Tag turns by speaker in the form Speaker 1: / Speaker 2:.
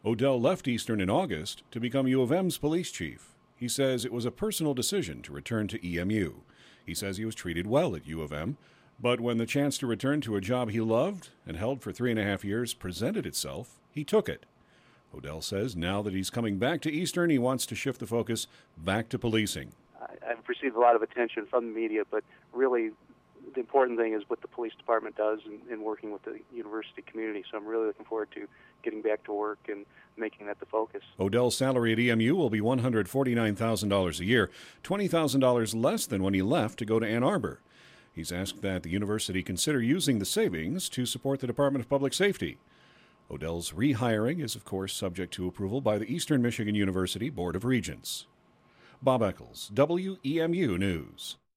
Speaker 1: Odell left Eastern in August to become U of M's police chief. He says it was a personal decision to return to EMU. He says he was treated well at U of M, but when the chance to return to a job he loved and held for 3.5 years presented itself, he took it. Odell says now that he's coming back to Eastern, he wants to shift the focus back to policing.
Speaker 2: I've received a lot of attention from the media, but really the important thing is what the police department does in working with the university community. So I'm really looking forward to getting back to work and making that the focus.
Speaker 1: Odell's salary at EMU will be $149,000 a year, $20,000 less than when he left to go to Ann Arbor. He's asked that the university consider using the savings to support the Department of Public Safety. Odell's rehiring is, of course, subject to approval by the Eastern Michigan University Board of Regents. Bob Eccles, WEMU News.